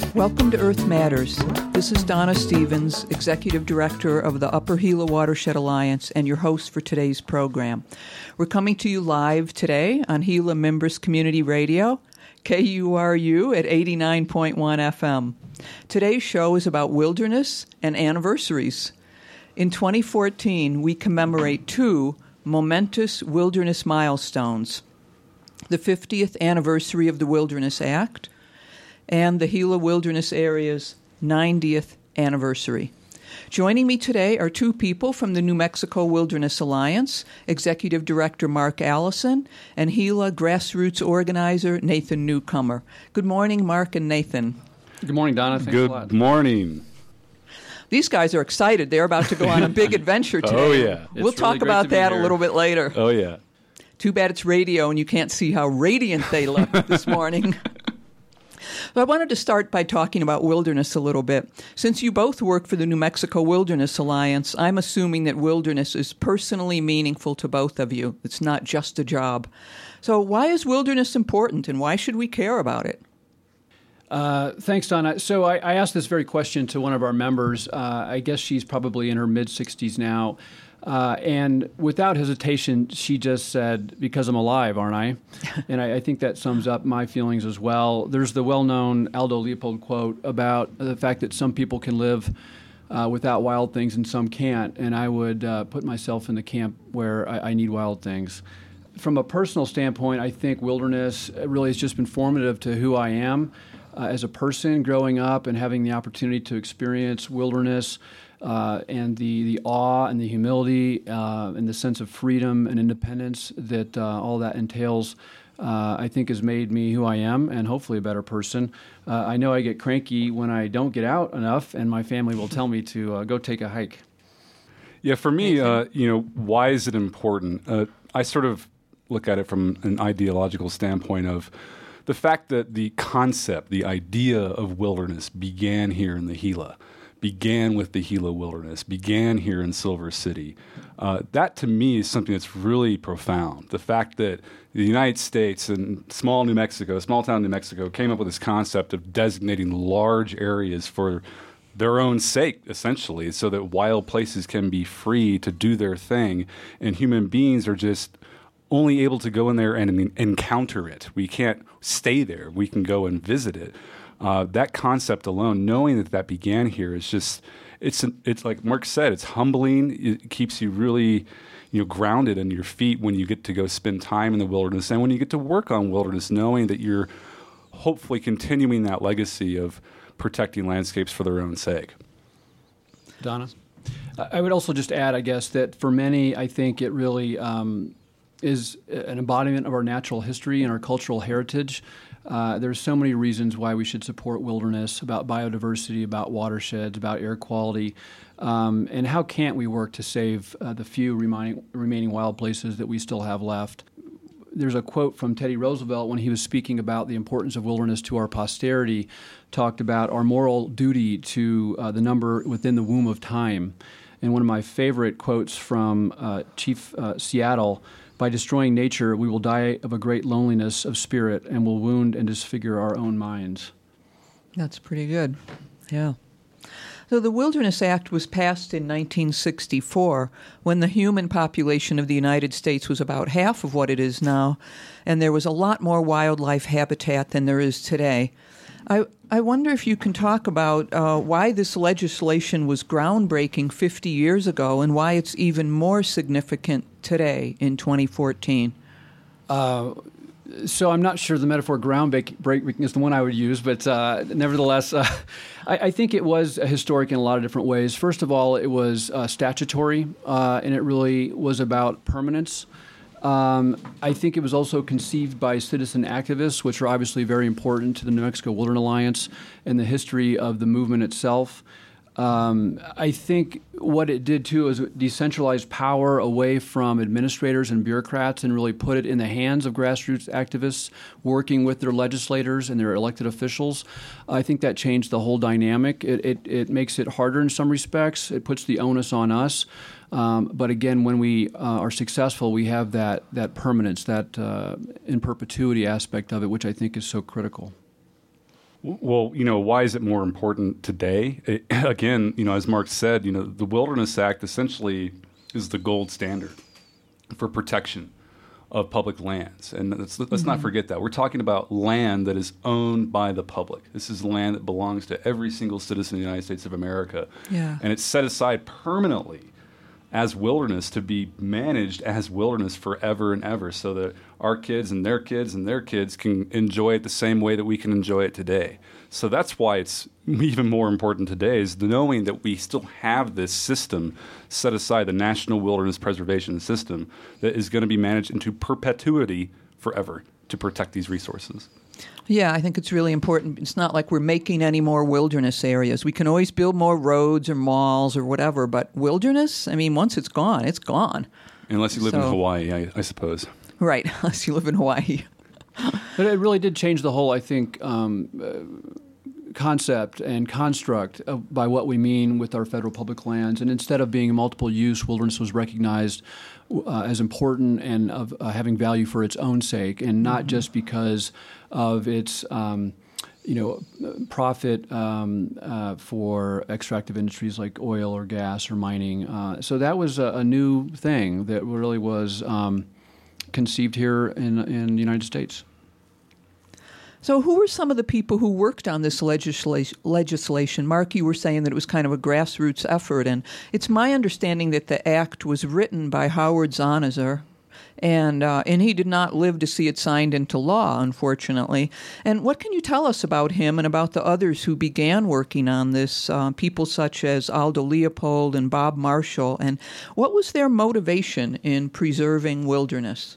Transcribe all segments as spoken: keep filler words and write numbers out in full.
Welcome to Earth Matters. This is Donna Stevens, Executive Director of the Upper Gila Watershed Alliance and your host for today's program. We're coming to you live today on Gila Mimbres Community Radio, K U R U at eighty-nine point one F M. Today's show is about wilderness and anniversaries. In twenty fourteen, we commemorate two momentous wilderness milestones: the fiftieth anniversary of the Wilderness Act and the Gila Wilderness Area's ninetieth anniversary. Joining me today are two people from the New Mexico Wilderness Alliance, Executive Director Mark Allison and Gila grassroots organizer Nathan Newcomer. Good morning, Mark and Nathan. Good morning, Donna. Thanks Good a lot. morning. These guys are excited. They're about to go on a big adventure today. Oh, yeah. We'll It's talk really great about to be that here. a little bit later. Oh, yeah. Too bad it's radio and you can't see how radiant they look this morning. So I wanted to start by talking about wilderness a little bit. Since you both work for the New Mexico Wilderness Alliance, I'm assuming that wilderness is personally meaningful to both of you. It's not just a job. So why is wilderness important and why should we care about it? Uh, thanks, Donna. So I, I asked this very question to one of our members. Uh, I guess she's probably in her mid-sixties now. Uh, and without hesitation, she just said, because I'm alive, aren't I? And I, I think that sums up my feelings as well. There's the well-known Aldo Leopold quote about the fact that some people can live uh, without wild things and some can't. And I would uh, put myself in the camp where I, I need wild things. From a personal standpoint, I think wilderness really has just been formative to who I am uh, as a person growing up and having the opportunity to experience wilderness. Uh, and the, the awe and the humility uh, and the sense of freedom and independence that uh, all that entails, uh, I think has made me who I am and hopefully a better person. Uh, I know I get cranky when I don't get out enough, and my family will tell me to uh, go take a hike. Yeah, for me, uh, you know, why is it important? Uh, I sort of look at it from an ideological standpoint of the fact that the concept, the idea of wilderness began here in the Gila. began with the Gila Wilderness, began here in Silver City. Uh, that, to me, is something that's really profound. The fact that the United States and small New Mexico, small town New Mexico, came up with this concept of designating large areas for their own sake, essentially, so that wild places can be free to do their thing, and human beings are just only able to go in there and encounter it. We can't stay there. We can go and visit it. Uh, that concept alone, knowing that that began here, is just, it's it's like Mark said, it's humbling. It keeps you really, you know, grounded in your feet when you get to go spend time in the wilderness, and when you get to work on wilderness, knowing that you're hopefully continuing that legacy of protecting landscapes for their own sake. Donna? I would also just add, I guess, that for many, I think it really um, is an embodiment of our natural history and our cultural heritage. Uh, there's so many reasons why we should support wilderness, about biodiversity, about watersheds, about air quality, um, and how can't we work to save uh, the few remaining, remaining wild places that we still have left. There's a quote from Teddy Roosevelt when he was speaking about the importance of wilderness to our posterity, talked about our moral duty to uh, the number within the womb of time. And one of my favorite quotes from uh, Chief uh, Seattle, by destroying nature, we will die of a great loneliness of spirit and will wound and disfigure our own minds. That's pretty good. Yeah. So the Wilderness Act was passed in nineteen sixty-four when the human population of the United States was about half of what it is now, and there was a lot more wildlife habitat than there is today. I, I wonder if you can talk about uh, why this legislation was groundbreaking fifty years ago and why it's even more significant today in twenty fourteen. Uh, so I'm not sure the metaphor groundbreaking is the one I would use, but uh, nevertheless, uh, I, I think it was historic in a lot of different ways. First of all, it was uh, statutory, uh, and it really was about permanence. Um, I think it was also conceived by citizen activists, which are obviously very important to the New Mexico Wilderness Alliance and the history of the movement itself. Um, I think what it did, too, is it decentralized power away from administrators and bureaucrats and really put it in the hands of grassroots activists working with their legislators and their elected officials. I think that changed the whole dynamic. It, it, it makes it harder in some respects. It puts the onus on us. Um, but again, when we uh, are successful, we have that, that permanence, that uh, in perpetuity aspect of it, which I think is so critical. Well, you know, why is it more important today? It, again, you know, as Mark said, you know, the Wilderness Act essentially is the gold standard for protection of public lands. And let's, let's mm-hmm. not forget that. We're talking about land that is owned by the public. This is land that belongs to every single citizen of the United States of America. Yeah. And it's set aside permanently as wilderness to be managed as wilderness forever and ever, so that our kids and their kids and their kids can enjoy it the same way that we can enjoy it today. So that's why it's even more important today, is the knowing that we still have this system set aside, the National Wilderness Preservation System, that is going to be managed into perpetuity forever to protect these resources. Yeah, I think it's really important. It's not like we're making any more wilderness areas. We can always build more roads or malls or whatever, but wilderness, I mean, once it's gone, it's gone. Unless you live so, in Hawaii, I, I suppose. Right, unless you live in Hawaii. But it really did change the whole, I think, um, uh, concept and construct of, by what we mean with our federal public lands. And instead of being multiple use, wilderness was recognized uh, as important and of uh, having value for its own sake, and not mm-hmm. just because of its um, you know, profit um, uh, for extractive industries like oil or gas or mining. Uh, so that was a, a new thing that really was um, conceived here in in the United States. So who were some of the people who worked on this legisla- legislation? Mark, you were saying that it was kind of a grassroots effort, and it's my understanding that the act was written by Howard Zahniser, and uh, and he did not live to see it signed into law, unfortunately. And what can you tell us about him and about the others who began working on this, uh, people such as Aldo Leopold and Bob Marshall, and what was their motivation in preserving wilderness?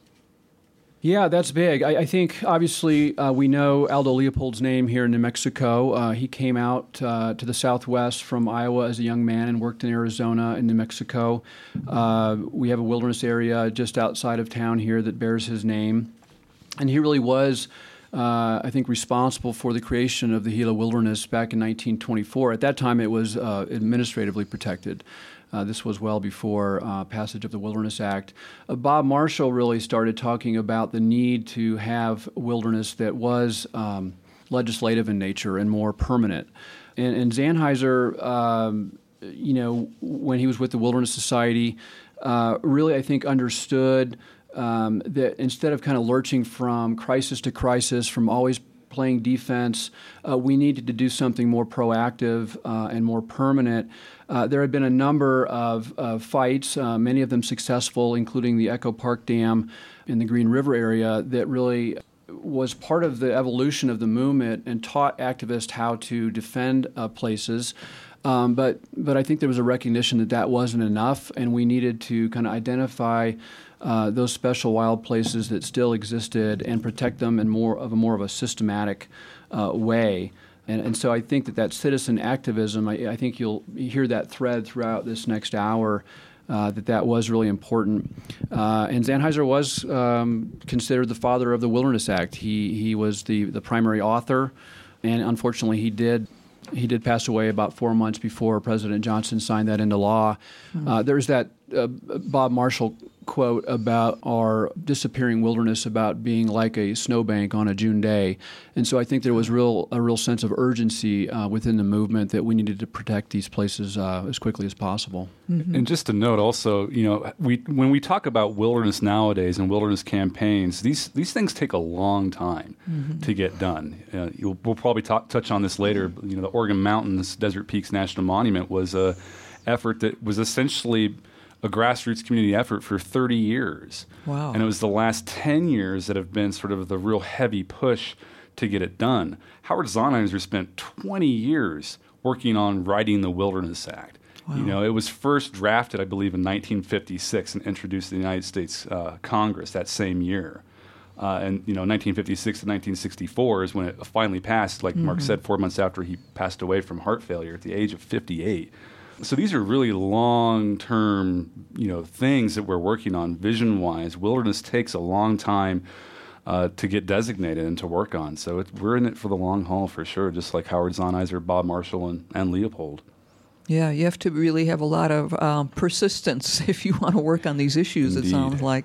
Yeah, that's big. I, I think, obviously, uh, we know Aldo Leopold's name here in New Mexico. Uh, he came out uh, to the Southwest from Iowa as a young man and worked in Arizona and New Mexico. Uh, we have a wilderness area just outside of town here that bears his name. And he really was, uh, I think, responsible for the creation of the Gila Wilderness back in nineteen twenty-four. At that time, it was uh, administratively protected. Uh, this was well before uh, passage of the Wilderness Act. Uh, Bob Marshall really started talking about the need to have wilderness that was um, legislative in nature and more permanent. And, and Zahniser, um, you know, when he was with the Wilderness Society, uh, really, I think, understood um, that instead of kind of lurching from crisis to crisis, from always playing defense, uh, we needed to do something more proactive uh, and more permanent. Uh, there had been a number of uh, fights, uh, many of them successful, including the Echo Park Dam in the Green River area, that really was part of the evolution of the movement and taught activists how to defend uh, places. Um, but but I think there was a recognition that that wasn't enough, and we needed to kind of identify uh, those special wild places that still existed and protect them in more of a more of a systematic uh, way. And, and so I think that that citizen activism, I, I think you'll hear that thread throughout this next hour, uh, that that was really important. Uh, and Zahniser was um, considered the father of the Wilderness Act. He he was the, the primary author, and unfortunately he did he did pass away about four months before President Johnson signed that into law. Mm-hmm. Uh, there's that uh, Bob Marshall quote about our disappearing wilderness, about being like a snowbank on a June day. And so I think there was real a real sense of urgency uh, within the movement that we needed to protect these places uh, as quickly as possible. Mm-hmm. And just to note also, you know, we when we talk about wilderness nowadays and wilderness campaigns, these these things take a long time mm-hmm. to get done. Uh, you'll, we'll probably talk, touch on this later. You know, the Organ Mountains Desert Peaks National Monument was a effort that was essentially a grassroots community effort for thirty years. Wow. And it was the last ten years that have been sort of the real heavy push to get it done. Howard Zahniser spent twenty years working on writing the Wilderness Act. Wow. You know, it was first drafted, I believe, in nineteen fifty-six and introduced to the United States uh, Congress that same year. Uh, and, you know, nineteen fifty-six to nineteen sixty-four is when it finally passed, like mm-hmm. Mark said, four months after he passed away from heart failure at the age of fifty-eight. So these are really long-term, you know, things that we're working on vision-wise. Wilderness takes a long time uh, to get designated and to work on. So it, we're in it for the long haul for sure, just like Howard Zahniser, Bob Marshall, and, and Leopold. Yeah, you have to really have a lot of um, persistence if you want to work on these issues, Indeed. It sounds like.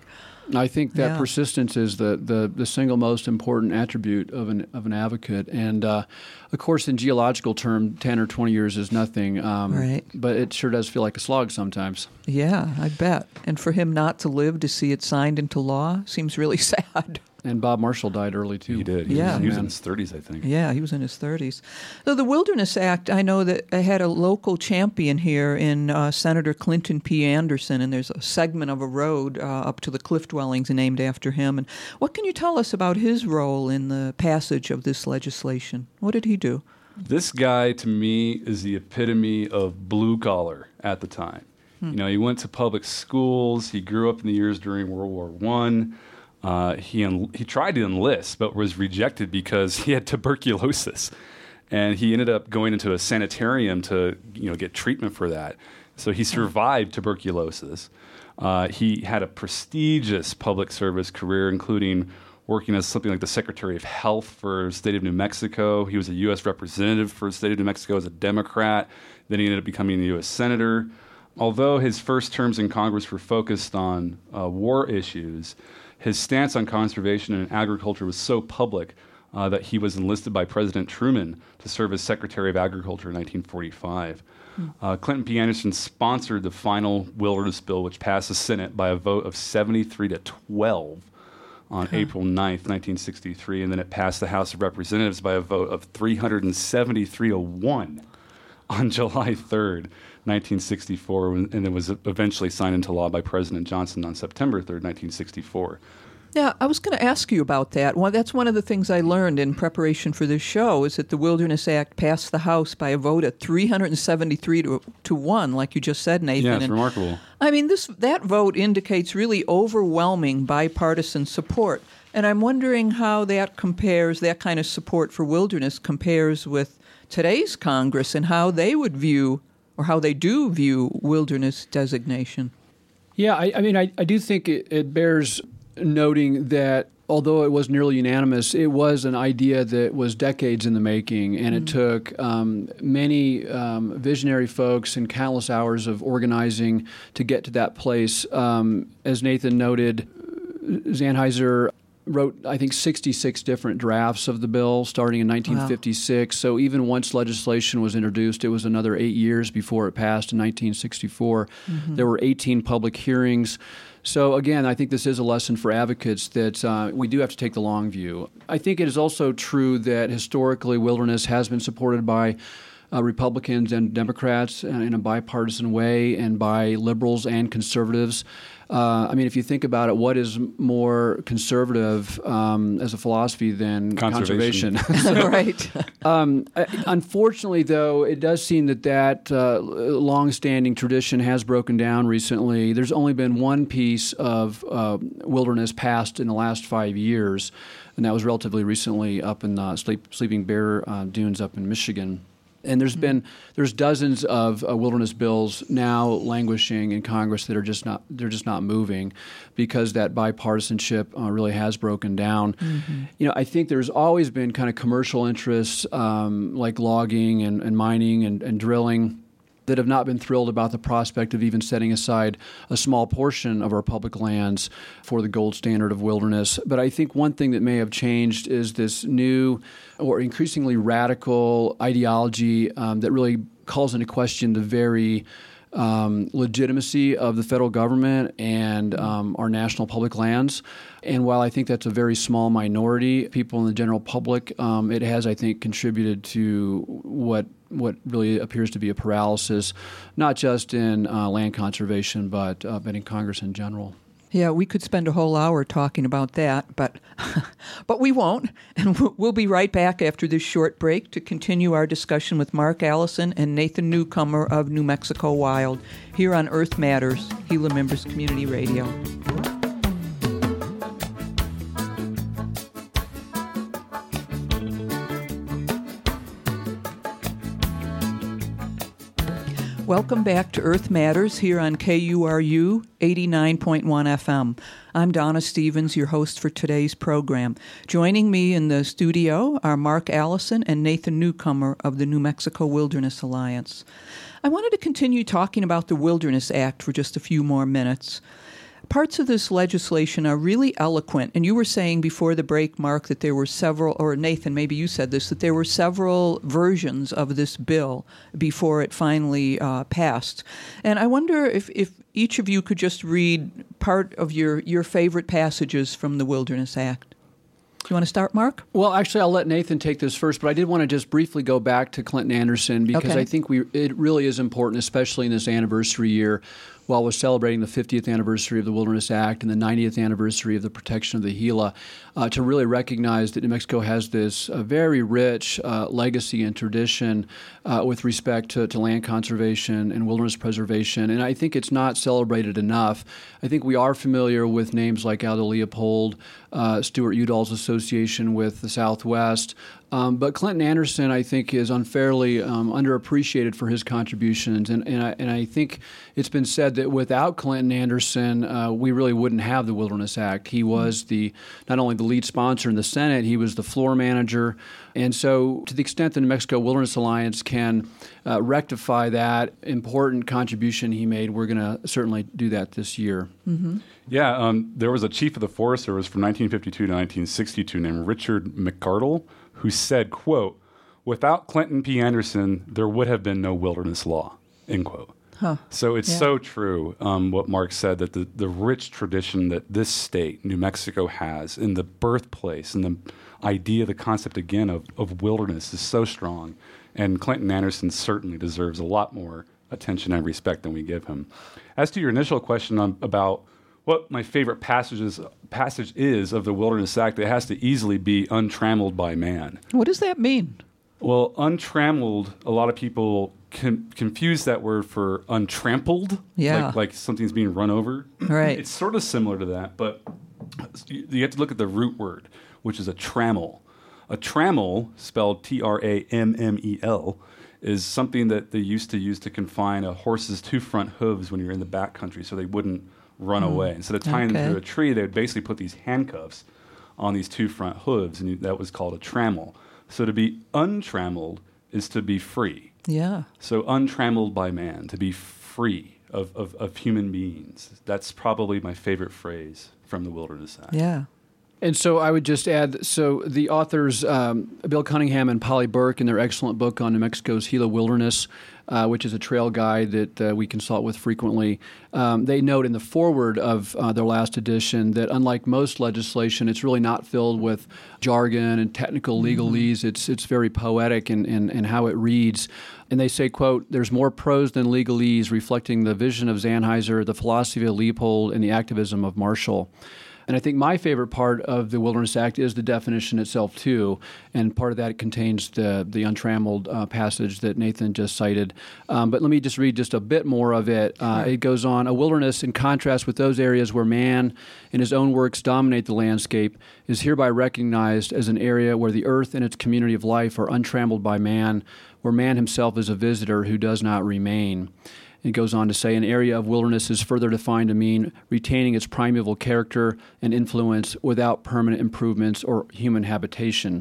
I think that Yeah. persistence is the, the, the single most important attribute of an of an advocate. And uh, of course, in geological term, ten or twenty years is nothing. Um, Right. But it sure does feel like a slog sometimes. Yeah, I bet. And for him not to live to see it signed into law seems really sad. And Bob Marshall died early, too. He did. He Yeah. was, he was in Man. his thirties, I think. Yeah, he was in his thirties. So the Wilderness Act, I know that I had a local champion here in uh, Senator Clinton P. Anderson, and there's a segment of a road uh, up to the cliff dwellings named after him. And what can you tell us about his role in the passage of this legislation? What did he do? This guy, to me, is the epitome of blue collar at the time. You know, he went to public schools. He grew up in the years during World War One. Uh, he en- he tried to enlist, but was rejected because he had tuberculosis, and he ended up going into a sanitarium to you know get treatment for that. So he survived tuberculosis. Uh, he had a prestigious public service career, including working as something like the Secretary of Health for the state of New Mexico. He was a U S representative for the state of New Mexico as a Democrat. Then he ended up becoming a U S senator. Although his first terms in Congress were focused on uh, war issues, his stance on conservation and agriculture was so public uh, that he was enlisted by President Truman to serve as Secretary of Agriculture in nineteen forty-five. Hmm. Uh, Clinton P. Anderson sponsored the final wilderness bill, which passed the Senate by a vote of seventy-three to twelve on huh. April ninth, nineteen sixty-three, and then it passed the House of Representatives by a vote of three hundred seventy-three to one on July third, nineteen sixty-four, and it was eventually signed into law by President Johnson on September third, nineteen sixty-four. Yeah, I was going to ask you about that. Well, that's one of the things I learned in preparation for this show is that the Wilderness Act passed the House by a vote of three hundred seventy-three to, to one, like you just said, Nathan. Yeah, it's and, remarkable. I mean, this that vote indicates really overwhelming bipartisan support. And I'm wondering how that compares, that kind of support for wilderness compares with today's Congress and how they would view, or how they do view, wilderness designation. Yeah, I, I mean, I, I do think it, it bears noting that although it was nearly unanimous, it was an idea that was decades in the making, and mm-hmm. it took um, many um, visionary folks and countless hours of organizing to get to that place. Um, as Nathan noted, Zandheiser wrote, I think, sixty-six different drafts of the bill starting in nineteen fifty-six. Wow. So even once legislation was introduced, it was another eight years before it passed in nineteen sixty-four. Mm-hmm. There were eighteen public hearings. So again, I think this is a lesson for advocates that uh, we do have to take the long view. I think it is also true that historically wilderness has been supported by Uh, Republicans and Democrats uh, in a bipartisan way, and by liberals and conservatives. Uh, I mean, if you think about it, what is more conservative um, as a philosophy than conservation? Conservation. Right. um, unfortunately, though, it does seem that that uh, long-standing tradition has broken down recently. There's only been one piece of uh, wilderness passed in the last five years, and that was relatively recently up in the Sleep, Sleeping Bear uh, Dunes up in Michigan. And there's been there's dozens of uh, wilderness bills now languishing in Congress that are just not they're just not moving because that bipartisanship uh, really has broken down. Mm-hmm. You know, I think there's always been kind of commercial interests um, like logging and, and mining and, and drilling that have not been thrilled about the prospect of even setting aside a small portion of our public lands for the gold standard of wilderness. But I think one thing that may have changed is this new or increasingly radical ideology um, that really calls into question the very um, legitimacy of the federal government and um, our national public lands. And while I think that's a very small minority, people in the general public, um, it has, I think, contributed to what what really appears to be a paralysis, not just in uh, land conservation, but uh, but in Congress in general. Yeah, we could spend a whole hour talking about that, but but we won't. And we'll be right back after this short break to continue our discussion with Mark Allison and Nathan Newcomer of New Mexico Wild here on Earth Matters, Gila Members Community Radio. Welcome back to Earth Matters here on K U R U eighty-nine point one F M. I'm Donna Stevens, your host for today's program. Joining me in the studio are Mark Allison and Nathan Newcomer of the New Mexico Wilderness Alliance. I wanted to continue talking about the Wilderness Act for just a few more minutes. parts of this legislation are really eloquent. And you were saying before the break, Mark, that there were several, or Nathan, maybe you said this, that there were several versions of this bill before it finally uh, passed. And I wonder if, if each of you could just read part of your, your favorite passages from the Wilderness Act. Do you want to start, Mark? Well, actually, I'll let Nathan take this first, but I did want to just briefly go back to Clinton Anderson because Okay. I think we it really is important, especially in this anniversary year, while we're celebrating the fiftieth anniversary of the Wilderness Act and the ninetieth anniversary of the protection of the Gila, uh, to really recognize that New Mexico has this uh, very rich uh, legacy and tradition uh, with respect to, to land conservation and wilderness preservation. And I think it's not celebrated enough. I think we are familiar with names like Aldo Leopold, uh, Stuart Udall's association with the Southwest. Um, but Clinton Anderson, I think, is unfairly um, underappreciated for his contributions. And, and, I, and I think it's been said that without Clinton Anderson, uh, we really wouldn't have the Wilderness Act. He was the not only the lead sponsor in the Senate, he was the floor manager. And so to the extent the New Mexico Wilderness Alliance can uh, rectify that important contribution he made, we're going to certainly do that this year. Mm-hmm. Yeah, um, there was a chief of the Forest Service from nineteen fifty-two to nineteen sixty-two named Richard McArdle, who said, quote, "Without Clinton P. Anderson, there would have been no wilderness law," end quote. Huh. So it's Yeah. so true, um, what Mark said, that the, the rich tradition that this state, New Mexico, has in the birthplace and the idea, the concept, again, of, of wilderness is so strong. And Clinton Anderson certainly deserves a lot more attention and respect than we give him. As to your initial question on, about what my favorite passages passage is of the Wilderness Act, it has to easily be untrammeled by man. What does that mean? Well, untrammeled, a lot of people can confuse that word for untrampled, Yeah. like, like something's being run over. Right. It's sort of similar to that, but you, you have to look at the root word, which is a trammel. A trammel, spelled T R A M M E L, is something that they used to use to confine a horse's two front hooves when you're in the backcountry so they wouldn't run Mm. away. Instead of tying Okay. them to a tree, they would basically put these handcuffs on these two front hooves, and you, that was called a trammel. So to be untrammeled is to be free. Yeah. So untrammeled by man, to be free of, of, of human beings. That's probably my favorite phrase from the Wilderness Act. Yeah. And so I would just add, so the authors, um, Bill Cunningham and Polly Burke, in their excellent book on New Mexico's Gila Wilderness, uh, which is a trail guide that uh, we consult with frequently, um, they note in the foreword of uh, their last edition that unlike most legislation, it's really not filled with jargon and technical legalese. Mm-hmm. It's it's very poetic in, in, in how it reads. And they say, quote, "There's more prose than legalese, reflecting the vision of Zannheiser, the philosophy of Leopold, and the activism of Marshall." And I think my favorite part of the Wilderness Act is the definition itself, too. And part of that contains the, the untrammeled uh, passage that Nathan just cited. Um, but let me just read just a bit more of it. Uh, it goes on, "A wilderness, in contrast with those areas where man in his own works dominate the landscape, is hereby recognized as an area where the earth and its community of life are untrammeled by man, where man himself is a visitor who does not remain." It goes on to say, "An area of wilderness is further defined to mean retaining its primeval character and influence without permanent improvements or human habitation."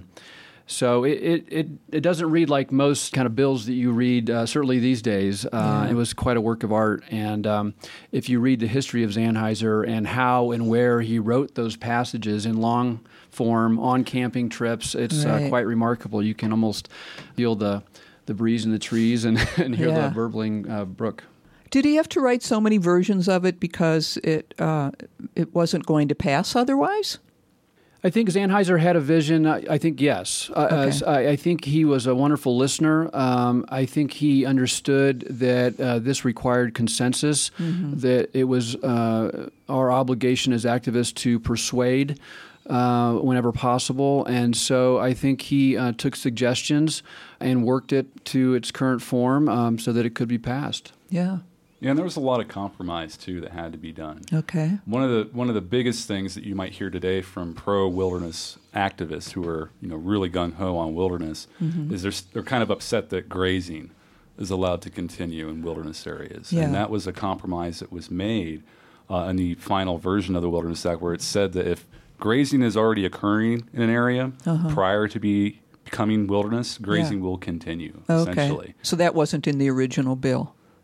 So it, it, it, it doesn't read like most kind of bills that you read, uh, certainly these days. Uh, Yeah. It was quite a work of art. And um, if you read the history of Zannheiser and how and where he wrote those passages in long form on camping trips, it's Right. uh, quite remarkable. You can almost feel the, the breeze in the trees and, and hear Yeah. the burbling uh, brook. Did he have to write so many versions of it because it uh, it wasn't going to pass otherwise? I think Zannheiser had a vision. I, I think yes. Uh, Okay. as I, I think he was a wonderful listener. Um, I think he understood that uh, this required consensus, Mm-hmm. that it was uh, our obligation as activists to persuade uh, whenever possible. And so I think he uh, took suggestions and worked it to its current form um, so that it could be passed. Yeah. Yeah, and there was a lot of compromise, too, that had to be done. Okay. One of the one of the biggest things that you might hear today from pro-wilderness activists who are, you know, really gung-ho on wilderness Mm-hmm. is they're, s- they're kind of upset that grazing is allowed to continue in wilderness areas. Yeah. And that was a compromise that was made uh, in the final version of the Wilderness Act, where it said that if grazing is already occurring in an area Uh-huh. prior to be becoming wilderness, grazing Yeah. will continue, Okay. essentially. So that wasn't in the original bill.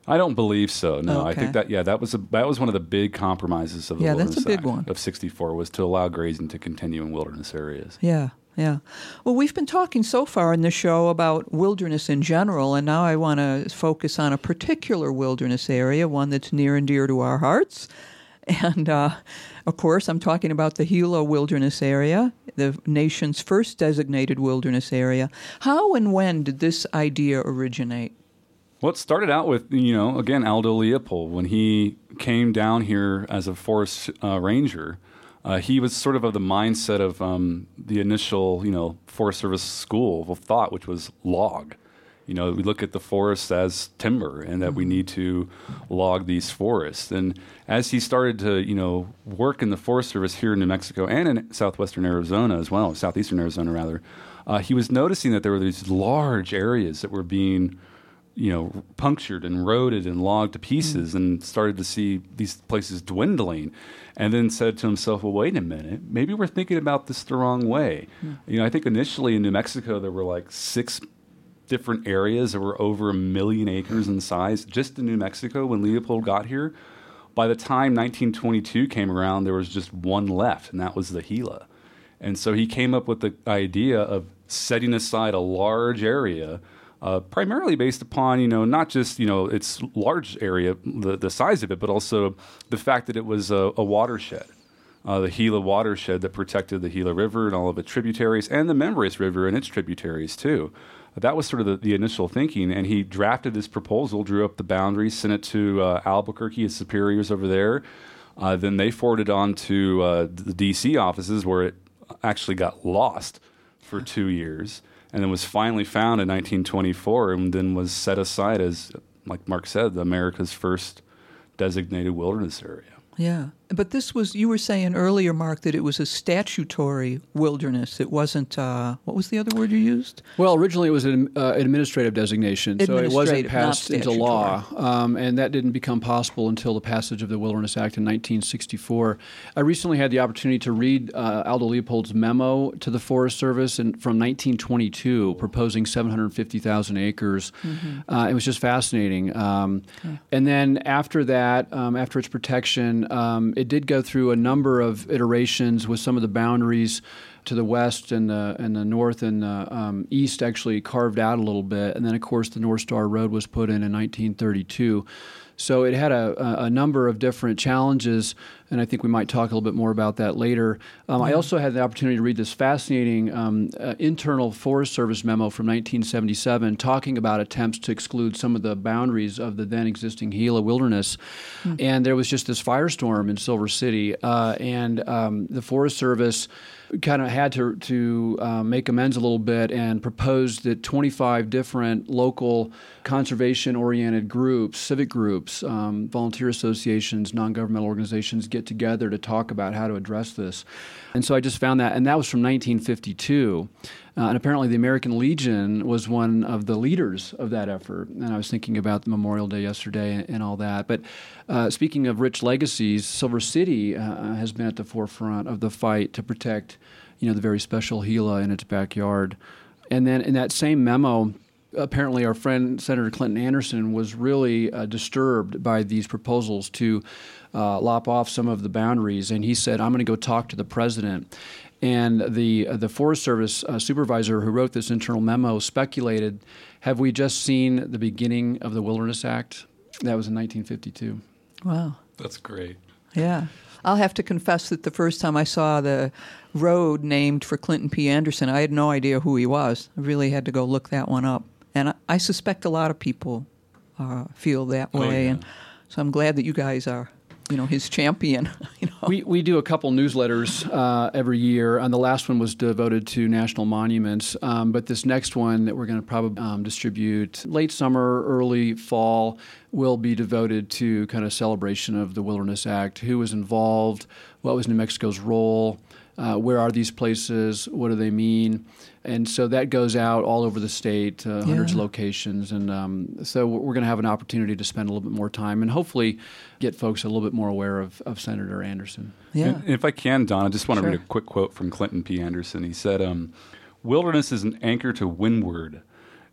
I don't believe so. No, Okay. I think that yeah, that was a, that was one of the big compromises of the Yeah, that's Wilderness a big Act one. of sixty-four was to allow grazing to continue in wilderness areas. Yeah, yeah. Well, we've been talking so far in the show about wilderness in general, and now I want to focus on a particular wilderness area, one that's near and dear to our hearts. And, uh, of course, I'm talking about the Gila Wilderness Area, the nation's first designated wilderness area. How and when did this idea originate? Well, it started out with, you know, again, Aldo Leopold. When he came down here as a forest uh, ranger, uh, he was sort of of the mindset of um, the initial, you know, Forest Service school of thought, which was log. You know, we look at the forests as timber and that mm-hmm. we need to log these forests. And as he started to, you know, work in the Forest Service here in New Mexico and in southwestern Arizona as well, southeastern Arizona rather, uh, he was noticing that there were these large areas that were being, you know, punctured and eroded and logged to pieces mm-hmm. and started to see these places dwindling. And then said to himself, well, wait a minute, maybe we're thinking about this the wrong way. Mm-hmm. You know, I think initially in New Mexico there were like six different areas that were over a million acres in size just in New Mexico when Leopold got here. By the time nineteen twenty-two came around, there was just one left, and that was the Gila. And so he came up with the idea of setting aside a large area, uh, primarily based upon, you know, not just, you know, its large area, the, the size of it, but also the fact that it was a, a watershed. Uh, the Gila watershed that protected the Gila River and all of its tributaries, and the Membres River and its tributaries, too. That was sort of the, the initial thinking, and he drafted this proposal, drew up the boundaries, sent it to uh, Albuquerque, his superiors over there. Uh, then they forwarded on to uh, the D C offices, where it actually got lost for two years, and then was finally found in nineteen twenty-four, and then was set aside as, like Mark said, America's first designated wilderness area. Yeah. But this was, you were saying earlier, Mark, that it was a statutory wilderness. It wasn't, uh, what was the other word you used? Well, originally it was an uh, administrative designation, so it wasn't passed into law. Um, and that didn't become possible until the passage of the Wilderness Act in nineteen sixty-four. I recently had the opportunity to read uh, Aldo Leopold's memo to the Forest Service in, from nineteen twenty-two, proposing seven hundred fifty thousand acres. Mm-hmm. Uh, it was just fascinating. Um, okay. And then after that, um, after its protection, um, it did go through a number of iterations with some of the boundaries to the west and the, and the north and the um, east actually carved out a little bit. And then, of course, the North Star Road was put in in nineteen thirty-two. So it had a, a number of different challenges, and I think we might talk a little bit more about that later. Um, mm-hmm. I also had the opportunity to read this fascinating um, uh, internal Forest Service memo from nineteen seventy-seven talking about attempts to exclude some of the boundaries of the then existing Gila wilderness. Mm-hmm. And there was just this firestorm in Silver City, uh, and um, the Forest Service kind of had to, to uh, make amends a little bit and proposed that twenty-five different local conservation-oriented groups, civic groups, um, volunteer associations, non-governmental organizations get together to talk about how to address this. And so I just found that, and that was from nineteen fifty-two. Uh, and apparently the American Legion was one of the leaders of that effort. And I was thinking about the Memorial Day yesterday and, and all that. But uh, speaking of rich legacies, Silver City uh, has been at the forefront of the fight to protect, you know, the very special Gila in its backyard. And then in that same memo, apparently our friend Senator Clinton Anderson was really uh, disturbed by these proposals to uh, lop off some of the boundaries. And he said, I'm going to go talk to the president. And the uh, the Forest Service uh, supervisor who wrote this internal memo speculated, have we just seen the beginning of the Wilderness Act? That was in nineteen fifty-two. Wow. That's great. Yeah. I'll have to confess that the first time I saw the road named for Clinton P. Anderson, I had no idea who he was. I really had to go look that one up. And I, I suspect a lot of people uh, feel that way. Oh, yeah. And so I'm glad that you guys are, you know, his champion. You know, we we do a couple newsletters uh, every year, and the last one was devoted to national monuments. Um, but this next one that we're going to probably um, distribute late summer, early fall, will be devoted to kind of celebration of the Wilderness Act. Who was involved? What was New Mexico's role? Uh, where are these places? What do they mean? And so that goes out all over the state, uh, hundreds yeah. of locations. And um, so we're going to have an opportunity to spend a little bit more time and hopefully get folks a little bit more aware of, of Senator Anderson. Yeah. And if I can, Don, I just want to sure. read a quick quote from Clinton P. Anderson. He said, um, wilderness is an anchor to windward,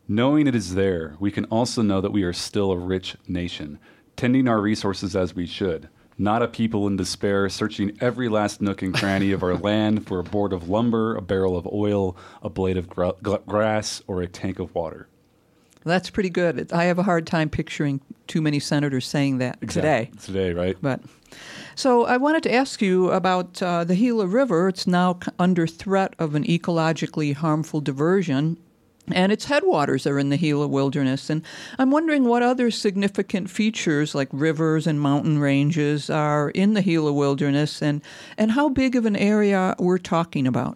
Knowing it is there, we can also know that we are still a rich nation, tending our resources as we should, not a people in despair searching every last nook and cranny of our land for a board of lumber, a barrel of oil, a blade of gra- grass, or a tank of water. That's pretty good. I have a hard time picturing too many senators saying that exactly. today. Today, right? But so I wanted to ask you about uh, the Gila River. It's now c- under threat of an ecologically harmful diversion, and its headwaters are in the Gila Wilderness. And I'm wondering what other significant features like rivers and mountain ranges are in the Gila Wilderness, and, and how big of an area we're talking about.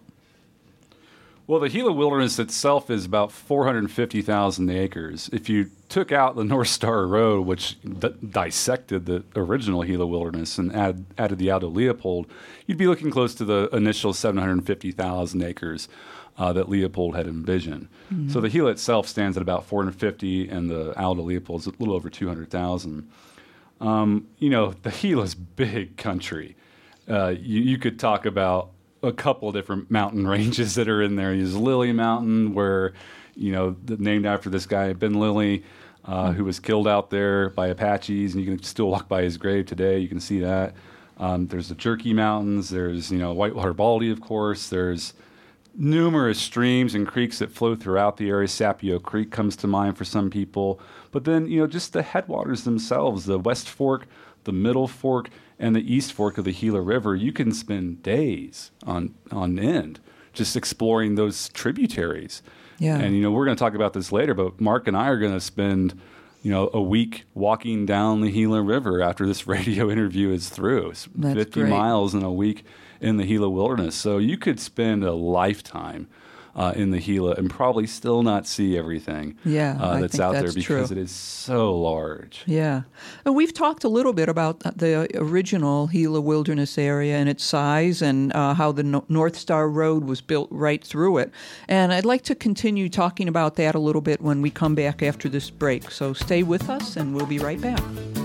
Well, the Gila Wilderness itself is about four hundred fifty thousand acres. If you took out the North Star Road, which d- dissected the original Gila Wilderness and add, added the Aldo Leopold, you'd be looking close to the initial seven hundred fifty thousand acres uh, that Leopold had envisioned. Mm-hmm. So the Gila itself stands at about four hundred fifty, and the Aldo Leopold is a little over two hundred thousand. Um, you know, the Gila's big country. Uh, you, you could talk about a couple of different mountain ranges that are in there. There's Lily Mountain, where, you know, named after this guy, Ben Lilly, uh, who was killed out there by Apaches, and you can still walk by his grave today. You can see that. Um, there's the Jerky Mountains. There's, you know, Whitewater Baldy, of course. There's numerous streams and creeks that flow throughout the area. Sapio Creek comes to mind for some people. But then, you know, just the headwaters themselves, the West Fork, the Middle Fork, and the East Fork of the Gila River, you can spend days on on end just exploring those tributaries. Yeah. And, you know, we're going to talk about this later, but Mark and I are going to spend, you know, a week walking down the Gila River after this radio interview is through. It's That's fifty great. miles in a week in the Gila Wilderness. So you could spend a lifetime Uh, in the Gila and probably still not see everything Yeah, uh, I that's think out that's there because true. it is so large. Yeah. And we've talked a little bit about the original Gila Wilderness area and its size and uh, how the no- North Star Road was built right through it. And I'd like to continue talking about that a little bit when we come back after this break. So stay with us and we'll be right back.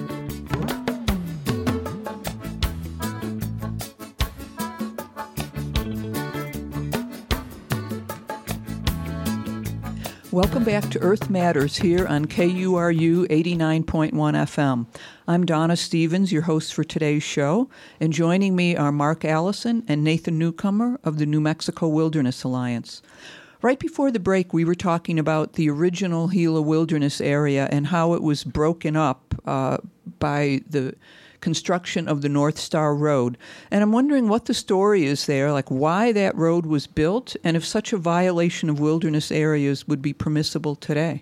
Welcome back to Earth Matters here on K U R U eighty-nine point one F M. I'm Donna Stevens, your host for today's show, and joining me are Mark Allison and Nathan Newcomer of the New Mexico Wilderness Alliance. Right before the break, we were talking about the original Gila Wilderness area and how it was broken up uh, by the construction of the North Star Road. And I'm wondering what the story is there, like why that road was built, and if such a violation of wilderness areas would be permissible today.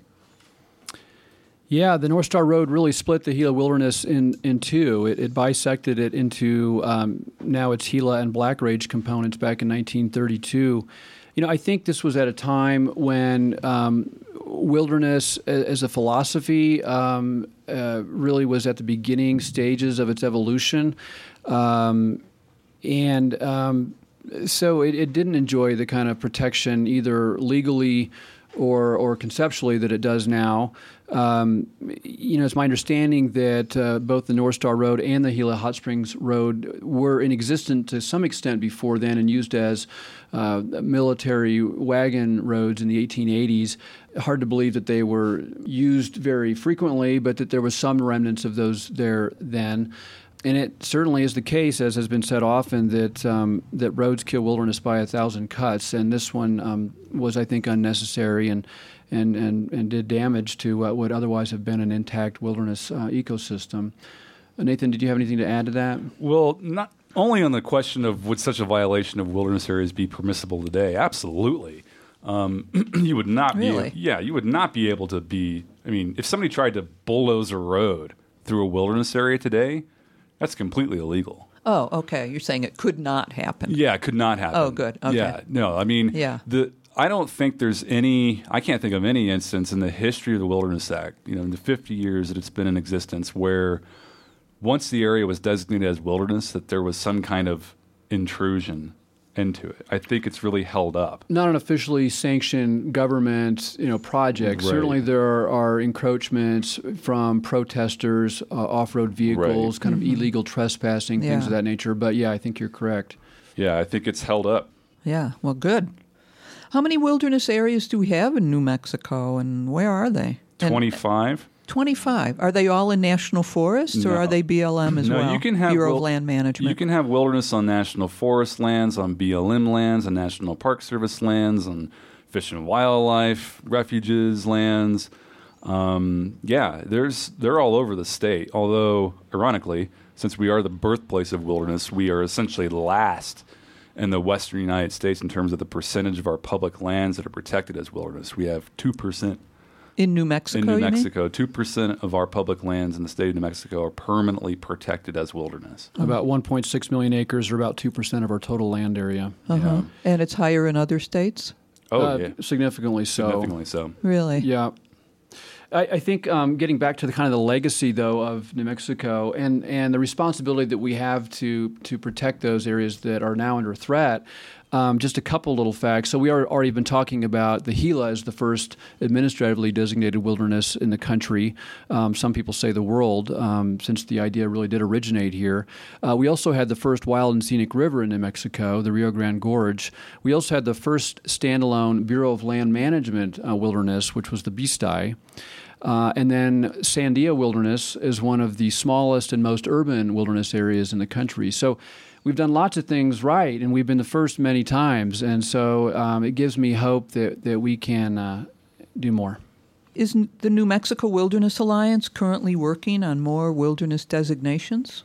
Yeah, the North Star Road really split the Gila Wilderness in, in two. It, it bisected it into um, now its Gila and Black Range components back in nineteen thirty-two. You know, I think this was at a time when um, wilderness as a philosophy um, uh, really was at the beginning stages of its evolution. Um, and um, so it, it didn't enjoy the kind of protection either legally or or conceptually that it does now. Um, you know, it's my understanding that uh, both the North Star Road and the Gila Hot Springs Road were in existence to some extent before then and used as uh, military wagon roads in the eighteen eighties. Hard to believe that they were used very frequently, but that there was some remnants of those there then. And it certainly is the case, as has been said often, that um, that roads kill wilderness by a thousand cuts, and this one um, was, I think, unnecessary and and, and, and did damage to what would otherwise have been an intact wilderness uh, ecosystem. Uh, Nathan, did you have anything to add to that? Well, not only on the question of would such a violation of wilderness areas be permissible today, absolutely. Um, you would not Really? be, yeah, you would not be able to be. I mean, if somebody tried to bulldoze a road through a wilderness area today, that's completely illegal. Oh, okay. You're saying it could not happen. Yeah, it could not happen. Oh, good. Okay. Yeah, no, I mean, Yeah. the I don't think there's any. I can't think of any instance in the history of the Wilderness Act, you know, in the fifty years that it's been in existence, where once the area was designated as wilderness, that there was some kind of intrusion into it. I think it's really held up. Not an officially sanctioned government, you know, project. Right. Certainly, there are, are encroachments from protesters, uh, off-road vehicles, Right. kind of illegal trespassing, things Yeah. of that nature. But yeah, I think you're correct. Yeah, I think it's held up. Yeah, well, good. How many wilderness areas do we have in New Mexico, and where are they? twenty-five. twenty-five. Are they all in national forests, or No. are they B L M as no, well? you can have Bureau wil- of Land Management. You can have wilderness on national forest lands, on B L M lands, on National Park Service lands, on Fish and Wildlife refuges lands. Um, yeah, there's they're all over the state. Although, ironically, since we are the birthplace of wilderness, we are essentially last in the western United States in terms of the percentage of our public lands that are protected as wilderness. We have two percent. In New Mexico, In New you mean? Mexico, two percent of our public lands in the state of New Mexico are permanently protected as wilderness. About one point six million acres, or about two percent of our total land area. Uh-huh. Yeah. And it's higher in other states? Oh, Uh, yeah. Significantly so. Significantly so. Really? Yeah. I, I think um, getting back to the kind of the legacy, though, of New Mexico and, and the responsibility that we have to to protect those areas that are now under threat, um, just a couple little facts. So we are already been talking about the Gila as the first administratively designated wilderness in the country. Um, some people say the world, um, since the idea really did originate here. Uh, we also had the first wild and scenic river in New Mexico, the Rio Grande Gorge. We also had the first standalone Bureau of Land Management uh, wilderness, which was the Beastie. Uh, and then Sandia Wilderness is one of the smallest and most urban wilderness areas in the country. So we've done lots of things right, and we've been the first many times. And so um, it gives me hope that, that we can uh, do more. Is n- the New Mexico Wilderness Alliance currently working on more wilderness designations?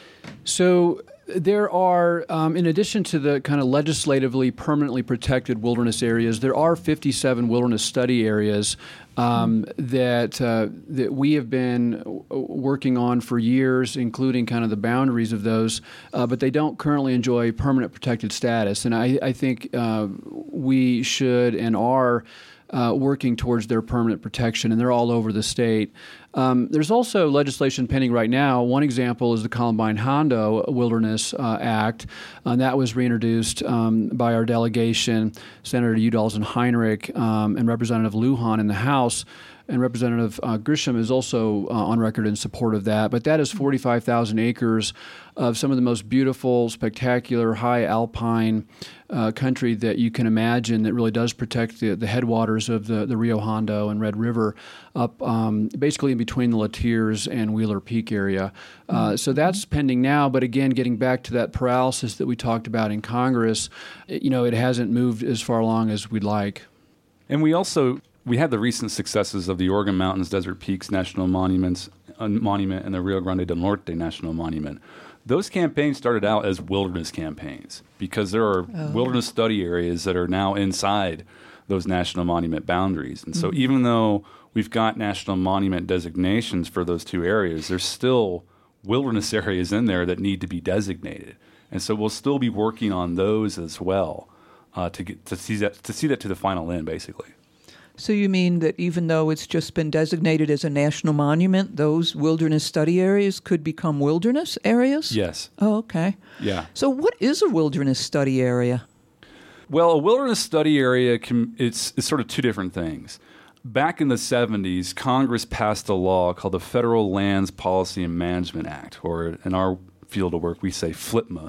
So there are, um, in addition to the kind of legislatively permanently protected wilderness areas, there are fifty-seven wilderness study areas um, that uh, that we have been w- working on for years, including kind of the boundaries of those, uh, but they don't currently enjoy permanent protected status. And I, I think uh, we should and are Uh, working towards their permanent protection, and they're all over the state. Um, there's also legislation pending right now. One example is the Columbine-Hondo Wilderness uh, Act, and that was reintroduced um, by our delegation, Senator Udalls and Heinrich, um, and Representative Lujan in the House. And Representative uh, Grisham is also uh, on record in support of that. But that is forty-five thousand acres of some of the most beautiful, spectacular, high alpine uh, country that you can imagine, that really does protect the, the headwaters of the, the Rio Hondo and Red River up um, basically in between the Latiers and Wheeler Peak area. Uh, mm-hmm. So that's pending now. But again, getting back to that paralysis that we talked about in Congress, it, you know, it hasn't moved as far along as we'd like. And we also... We had the recent successes of the Organ Mountains Desert Peaks National Monuments uh, Monument and the Rio Grande del Norte National Monument. Those campaigns started out as wilderness campaigns because there are oh. wilderness study areas that are now inside those national monument boundaries. And so mm-hmm. even though we've got national monument designations for those two areas, there's still wilderness areas in there that need to be designated. And so we'll still be working on those as well uh, to get to see that to see that to the final end, basically. So you mean that even though it's just been designated as a national monument, those wilderness study areas could become wilderness areas? Yes. Oh, okay. Yeah. So what is a wilderness study area? Well, a wilderness study area, can, it's, it's sort of two different things. Back in the seventies, Congress passed a law called the Federal Lands Policy and Management Act, or in our field of work, we say FLIPMA.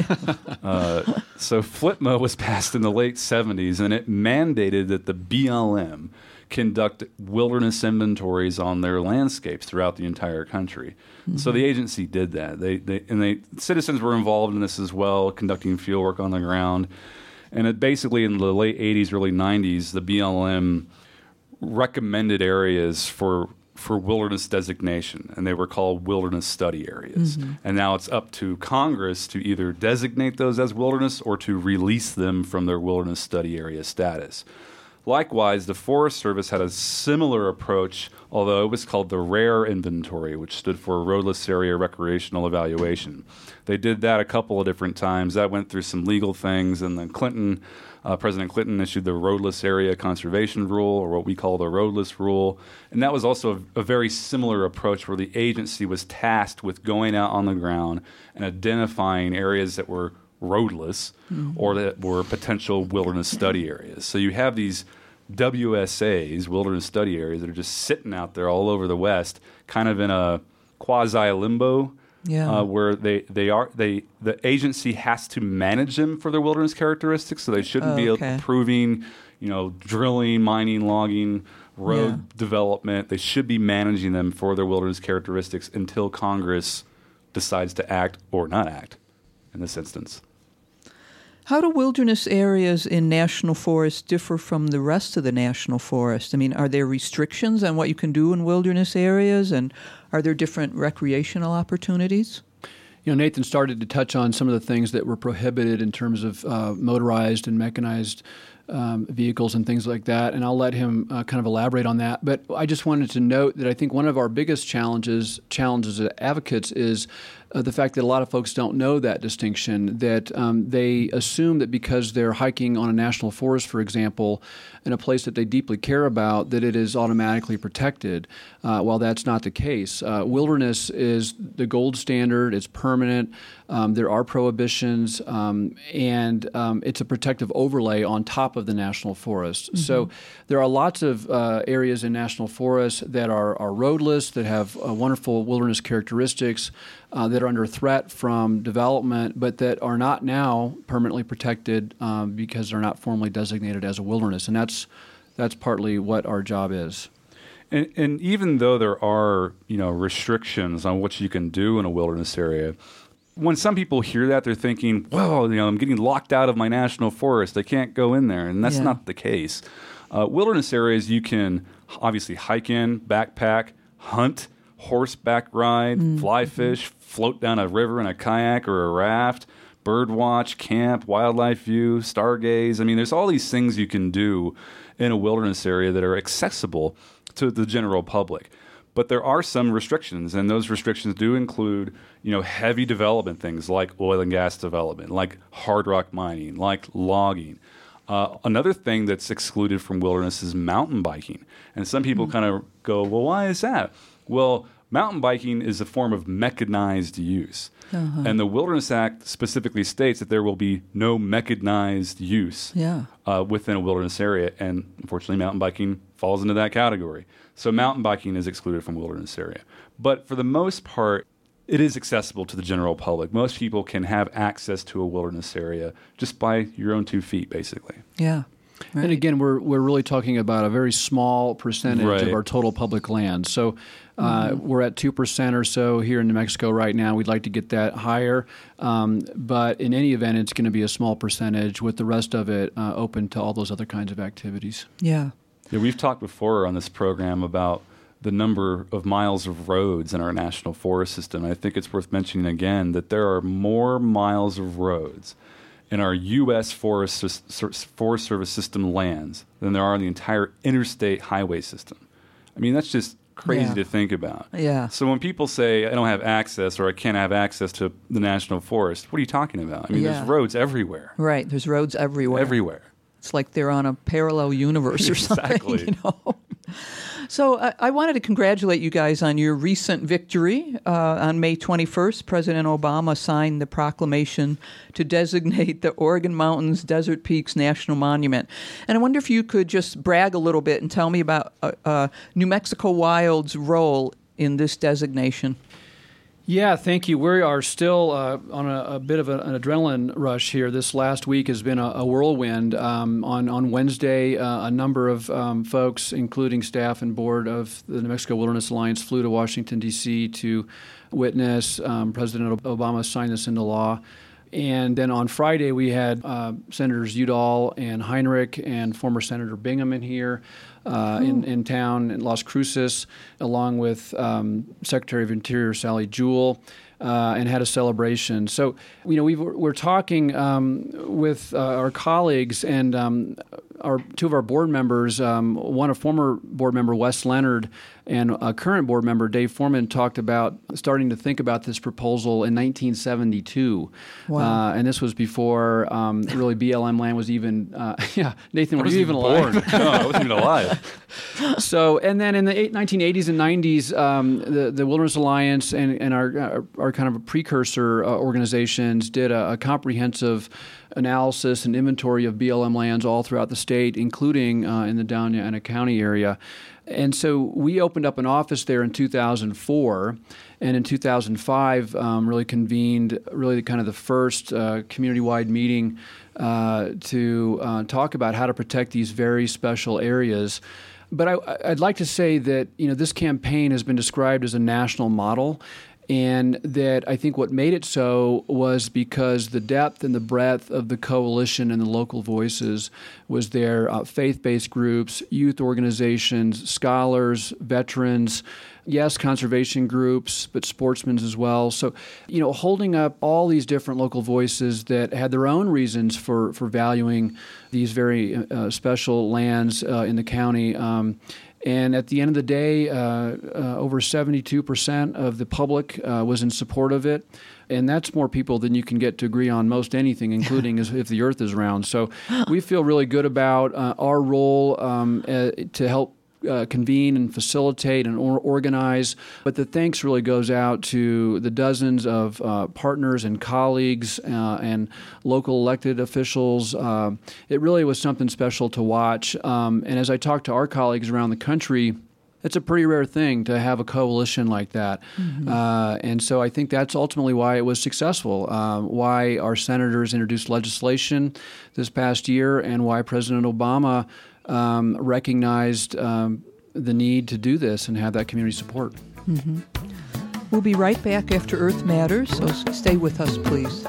uh, so FLIPMA was passed in the late seventies, and it mandated that the B L M conduct wilderness inventories on their landscapes throughout the entire country. Mm-hmm. So the agency did that. They, they and they citizens were involved in this as well, conducting field work on the ground. And it basically, in the late eighties, early nineties, the B L M recommended areas for for wilderness designation, and they were called wilderness study areas. Mm-hmm. And now it's up to Congress to either designate those as wilderness or to release them from their wilderness study area status. Likewise, the Forest Service had a similar approach, although it was called the RARE inventory, which stood for Roadless Area Recreational Evaluation. They did that a couple of different times. That went through some legal things, and then Clinton, uh, President Clinton issued the Roadless Area Conservation Rule, or what we call the Roadless Rule. And that was also a, a very similar approach where the agency was tasked with going out on the ground and identifying areas that were roadless mm-hmm. or that were potential wilderness study areas. So you have these W S As, wilderness study areas, that are just sitting out there all over the West, kind of in a quasi-limbo Yeah. Uh, where they, they are they the agency has to manage them for their wilderness characteristics, so they shouldn't Oh, be okay. approving, you know, drilling, mining, logging, road Yeah. development. They should be managing them for their wilderness characteristics until Congress decides to act or not act in this instance. How do wilderness areas in national forests differ from the rest of the national forest? I mean, are there restrictions on what you can do in wilderness areas, and are there different recreational opportunities? You know, Nathan started to touch on some of the things that were prohibited in terms of uh, motorized and mechanized um, vehicles and things like that, and I'll let him uh, kind of elaborate on that. But I just wanted to note that I think one of our biggest challenges, challenges as advocates is uh, the fact that a lot of folks don't know that distinction, that um, they assume that because they're hiking on a national forest, for example, in a place that they deeply care about, that it is automatically protected, uh, while that's not the case. Uh, wilderness is the gold standard. It's permanent. Um, there are prohibitions, um, and um, it's a protective overlay on top of the national forest. Mm-hmm. So there are lots of uh, areas in national forests that are, are roadless, that have uh, wonderful wilderness characteristics, uh, that are under threat from development, but that are not now permanently protected um, because they're not formally designated as a wilderness. And that's that's partly what our job is. And, and even though there are, you know, restrictions on what you can do in a wilderness area, when some people hear that, they're thinking, well, you know, I'm getting locked out of my national forest. I can't go in there. And that's Yeah. not the case. Uh, wilderness areas, you can obviously hike in, backpack, hunt, horseback ride, Mm-hmm. fly fish, float down a river in a kayak or a raft, bird watch, camp, wildlife view, stargaze. I mean, there's all these things you can do in a wilderness area that are accessible to the general public. But there are some restrictions, and those restrictions do include, you know, heavy development things like oil and gas development, like hard rock mining, like logging. Uh, another thing that's excluded from wilderness is mountain biking. And some people mm-hmm. kind of go, well, why is that? Well, mountain biking is a form of mechanized use. Uh-huh. And the Wilderness Act specifically states that there will be no mechanized use Yeah. uh, within a wilderness area. And unfortunately, mountain biking falls into that category. So mountain biking is excluded from wilderness area. But for the most part, it is accessible to the general public. Most people can have access to a wilderness area just by your own two feet, basically. Yeah. Right. And again, we're we're really talking about a very small percentage Right. of our total public land. So uh, Mm-hmm. we're at two percent or so here in New Mexico right now. We'd like to get that higher. Um, but in any event, it's going to be a small percentage, with the rest of it uh, open to all those other kinds of activities. Yeah. Yeah, we've talked before on this program about the number of miles of roads in our national forest system. I think it's worth mentioning again that there are more miles of roads in our U S Forest, Forest Service system lands than there are in the entire interstate highway system. I mean, that's just crazy Yeah. to think about. Yeah. So when people say, I don't have access or I can't have access to the national forest, what are you talking about? I mean, Yeah. there's roads everywhere. Right. There's roads everywhere. Everywhere. It's like they're on a parallel universe or Exactly. something, you know. So I, I wanted to congratulate you guys on your recent victory. Uh, on May twenty-first, President Obama signed the proclamation to designate the Oregon Mountains Desert Peaks National Monument. And I wonder if you could just brag a little bit and tell me about uh, uh, New Mexico Wild's role in this designation. Yeah, thank you. We are still uh, on a, a bit of a, an adrenaline rush here. This last week has been a, a whirlwind. Um, on, on Wednesday, uh, a number of um, folks, including staff and board of the New Mexico Wilderness Alliance, flew to Washington, D C to witness um, President Obama sign this into law. And then on Friday, we had uh, Senators Udall and Heinrich and former Senator Bingham in here uh, in, in town in Las Cruces, along with um, Secretary of Interior Sally Jewell, uh, and had a celebration. So, you know, we've, we're talking um, with uh, our colleagues and um, our two of our board members, um, one a former board member, Wes Leonard, and a current board member, Dave Foreman, talked about starting to think about this proposal in nineteen seventy-two. Wow. Uh, and this was before um, really B L M land was even, uh, yeah, Nathan, I were you even born. alive? No, I wasn't even alive. So, and then in the eight, nineteen eighties and nineties, um, the, the Wilderness Alliance and, and our, our, our kind of precursor uh, organizations did a, a comprehensive analysis and inventory of B L M lands all throughout the state, including uh, in the Doña County area. And so we opened up an office there in two thousand four, and in two thousand five um, really convened really kind of the first uh, community-wide meeting uh, to uh, talk about how to protect these very special areas. But I, I'd like to say that, you know, this campaign has been described as a national model, and that I think what made it so was because the depth and the breadth of the coalition and the local voices was there, uh, faith-based groups, youth organizations, scholars, veterans, yes, conservation groups, but sportsmen as well. So, you know, holding up all these different local voices that had their own reasons for, for valuing these very uh, special lands uh, in the county. Um, And at the end of the day, uh, uh, over seventy-two percent of the public uh, was in support of it. And that's more people than you can get to agree on most anything, including as if the earth is round. So we feel really good about uh, our role um, uh, to help Uh, convene and facilitate and or- organize. But the thanks really goes out to the dozens of uh, partners and colleagues uh, and local elected officials. Uh, it really was something special to watch. Um, and as I talk to our colleagues around the country, it's a pretty rare thing to have a coalition like that. Mm-hmm. Uh, and so I think that's ultimately why it was successful, uh, why our senators introduced legislation this past year, and why President Obama Um, recognized um, the need to do this and have that community support. Mm-hmm. We'll be right back after Earth Matters, so stay with us, please.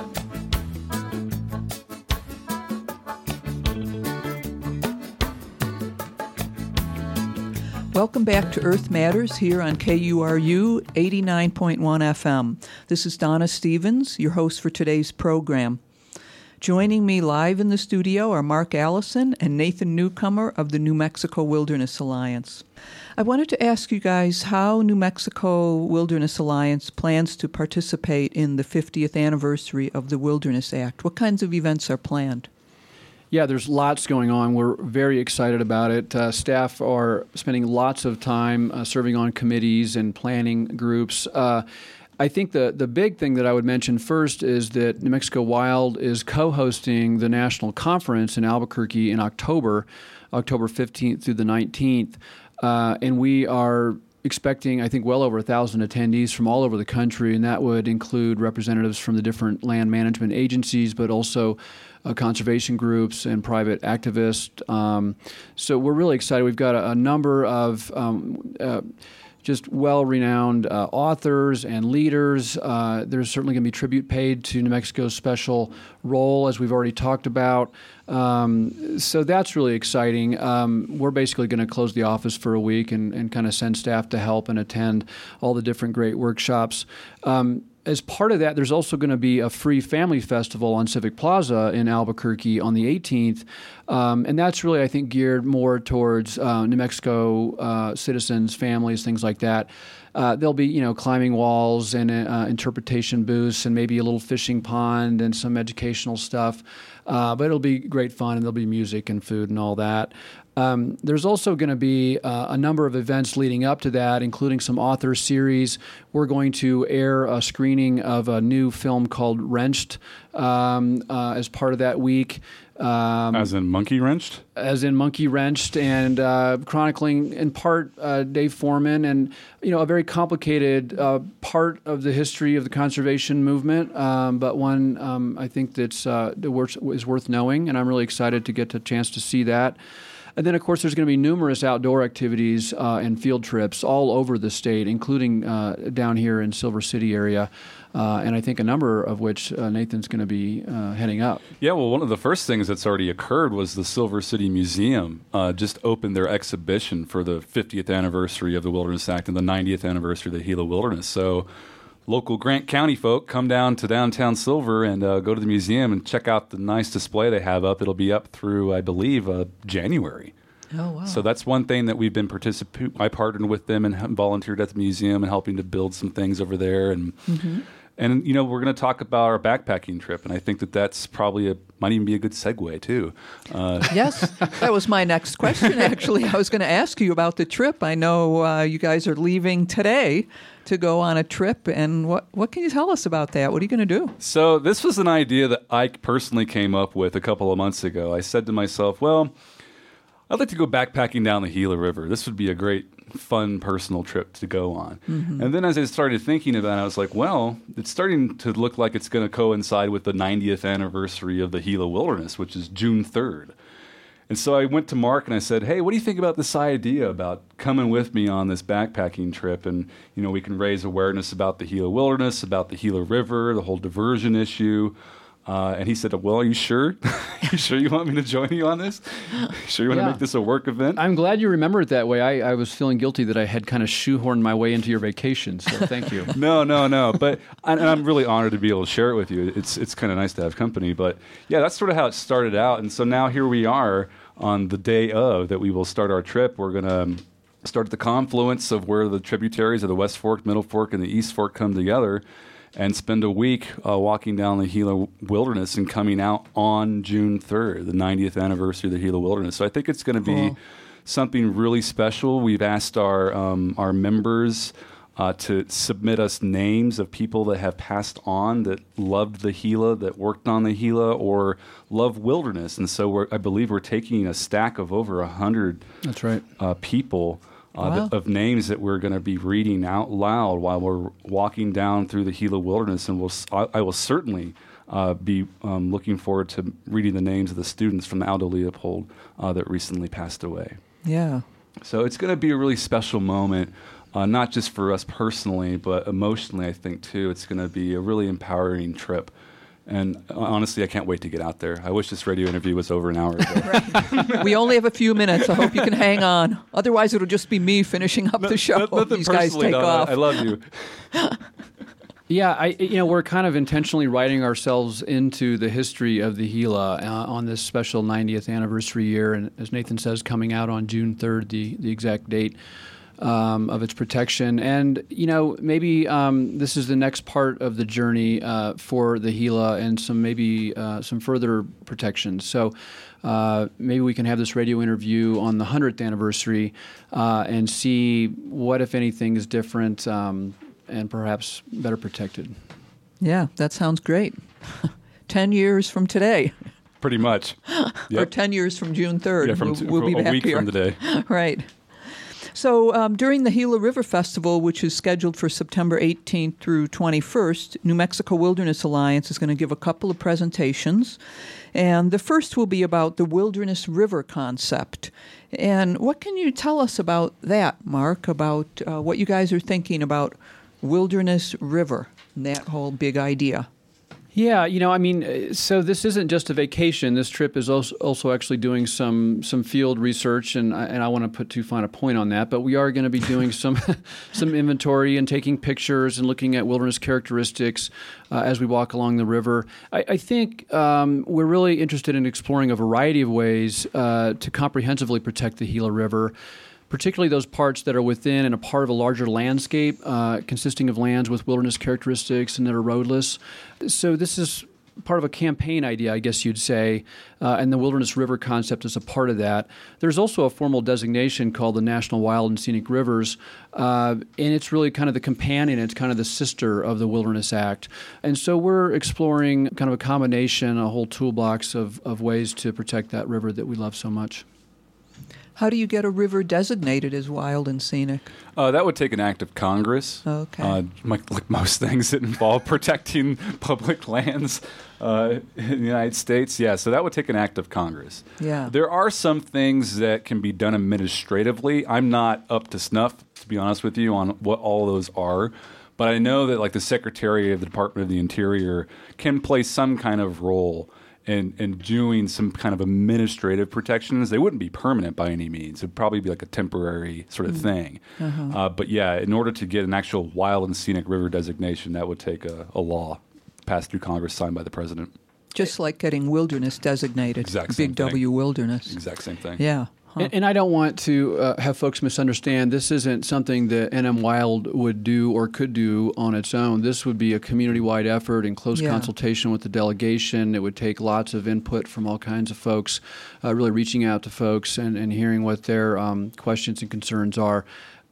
Welcome back to Earth Matters here on K U R U eighty-nine point one F M. This is Donna Stevens, your host for today's program. Joining me live in the studio are Mark Allison and Nathan Newcomer of the New Mexico Wilderness Alliance. I wanted to ask you guys how New Mexico Wilderness Alliance plans to participate in the fiftieth anniversary of the Wilderness Act. What kinds of events are planned? Yeah, there's lots going on. We're very excited about it. Uh, staff are spending lots of time uh, serving on committees and planning groups. Uh, I think the, the big thing that I would mention first is that New Mexico Wild is co-hosting the national conference in Albuquerque in October, October fifteenth through the nineteenth. Uh, and we are expecting, I think, well over a thousand attendees from all over the country, and that would include representatives from the different land management agencies, but also uh, conservation groups and private activists. Um, so we're really excited. We've got a, a number of um, uh, just well-renowned uh, authors and leaders. Uh, there's certainly going to be tribute paid to New Mexico's special role, as we've already talked about. Um, so that's really exciting. Um, we're basically going to close the office for a week and, and kind of send staff to help and attend all the different great workshops. Um, As part of that, there's also going to be a free family festival on Civic Plaza in Albuquerque on the eighteenth, um, and that's really, I think, geared more towards uh, New Mexico uh, citizens, families, things like that. Uh, there'll be, you know, climbing walls and uh, interpretation booths and maybe a little fishing pond and some educational stuff, uh, but it'll be great fun, and there'll be music and food and all that. Um, there's also going to be uh, a number of events leading up to that, including some author series. We're going to air a screening of a new film called Wrenched um, uh, as part of that week. Um, as in Monkey Wrenched? As in Monkey Wrenched, and uh, chronicling in part uh, Dave Foreman and, you know, a very complicated uh, part of the history of the conservation movement, um, but one um, I think that's uh, is worth knowing, and I'm really excited to get a chance to see that. And then, of course, there's going to be numerous outdoor activities uh, and field trips all over the state, including uh, down here in Silver City area, uh, and I think a number of which uh, Nathan's going to be uh, heading up. Yeah, well, one of the first things that's already occurred was the Silver City Museum uh, just opened their exhibition for the fiftieth anniversary of the Wilderness Act and the ninetieth anniversary of the Gila Wilderness. So local Grant County folk, come down to downtown Silver and uh, go to the museum and check out the nice display they have up. It'll be up through, I believe, uh, January. Oh, wow. So that's one thing that we've been participating. I partnered with them and volunteered at the museum and helping to build some things over there. And mm-hmm. And, you know, we're going to talk about our backpacking trip, and I think that that's probably a, might even be a good segue, too. Uh, yes, that was my next question, actually. I was going to ask you about the trip. I know uh, you guys are leaving today to go on a trip, and what, what can you tell us about that? What are you going to do? So this was an idea that I personally came up with a couple of months ago. I said to myself, well, I'd like to go backpacking down the Gila River. This would be a great, fun, personal trip to go on. Mm-hmm. And then as I started thinking about it, I was like, well, it's starting to look like it's going to coincide with the ninetieth anniversary of the Gila Wilderness, which is June third. And so I went to Mark and I said, hey, what do you think about this idea about coming with me on this backpacking trip? And, you know, we can raise awareness about the Gila Wilderness, about the Gila River, the whole diversion issue. Uh, and he said, well, are you sure? you sure you want me to join you on this? You sure you want yeah. to make this a work event? I'm glad you remember it that way. I, I was feeling guilty that I had kind of shoehorned my way into your vacation, so thank you. no, no, no. But and I'm really honored to be able to share it with you. It's it's kind of nice to have company. But yeah, that's sort of how it started out. And so now here we are on the day of that we will start our trip. We're going to um, start at the confluence of where the tributaries of the West Fork, Middle Fork, and the East Fork come together, and spend a week uh, walking down the Gila Wilderness and coming out on June third, the ninetieth anniversary of the Gila Wilderness. So I think it's going to be cool. something really special. We've asked our um, our members uh, to submit us names of people that have passed on that loved the Gila, that worked on the Gila, or love wilderness. And so we're, I believe we're taking a stack of over one hundred That's right. uh, people Uh, wow. th- of names that we're going to be reading out loud while we're walking down through the Gila Wilderness, and we'll, I, I will certainly uh, be um, looking forward to reading the names of the students from Aldo Leopold uh, that recently passed away. Yeah. So it's going to be a really special moment, uh, not just for us personally, but emotionally, I think, too. It's going to be a really empowering trip. And uh, honestly, I can't wait to get out there. I wish this radio interview was over an hour ago. Right. We only have a few minutes. I hope you can hang on. Otherwise, it'll just be me finishing up no, the show. No, nothing These guys personally, take Donna. off. I love you. Yeah, I you know we're kind of intentionally writing ourselves into the history of the Gila uh, on this special ninetieth anniversary year, and as Nathan says, coming out on June third, the the exact date um, of its protection. And you know maybe um, this is the next part of the journey uh, for the Gila, and some maybe uh, some further protections. So. Uh, maybe we can have this radio interview on the hundredth anniversary uh, and see what, if anything, is different um, and perhaps better protected. Yeah, that sounds great. Ten years from today. Pretty much. Yep. Or ten years from June third. Yeah, from we'll, t- we'll be a back week here. from today. Right. So um, during the Gila River Festival, which is scheduled for September eighteenth through twenty-first, New Mexico Wilderness Alliance is going to give a couple of presentations. And the first will be about the Wilderness River concept. And what can you tell us about that, Mark, about uh, what you guys are thinking about Wilderness River and that whole big idea? Yeah, you know, I mean, so this isn't just a vacation. This trip is also, also actually doing some some field research, and I, and I want to put too fine a point on that. But we are going to be doing some some inventory and taking pictures and looking at wilderness characteristics uh, as we walk along the river. I, I think um, we're really interested in exploring a variety of ways uh, to comprehensively protect the Gila River, particularly those parts that are within and a part of a larger landscape uh, consisting of lands with wilderness characteristics and that are roadless. So this is part of a campaign idea, I guess you'd say, uh, and the Wilderness River concept is a part of that. There's also a formal designation called the National Wild and Scenic Rivers, uh, and it's really kind of the companion, it's kind of the sister of the Wilderness Act. And so we're exploring kind of a combination, a whole toolbox of, of ways to protect that river that we love so much. How do you get a river designated as wild and scenic? Uh, that would take an act of Congress. Okay. Uh, like, like most things that involve protecting public lands uh, in the United States. Yeah, so that would take an act of Congress. Yeah. There are some things that can be done administratively. I'm not up to snuff, to be honest with you, on what all those are. But I know that like the Secretary of the Department of the Interior can play some kind of role in, in doing some kind of administrative protections. They wouldn't be permanent by any means. It'd probably be like a temporary sort of thing. Uh-huh. Uh, but yeah, in order to get an actual wild and scenic river designation, that would take a, a law passed through Congress, signed by the president. Just like getting wilderness designated. Exact same Big thing. W wilderness. Exact same thing. Yeah. Huh. And, and I don't want to uh, have folks misunderstand. This isn't something that N M Wild would do or could do on its own. This would be a community-wide effort in close Yeah. consultation with the delegation. It would take lots of input from all kinds of folks, uh, really reaching out to folks and, and hearing what their um, questions and concerns are.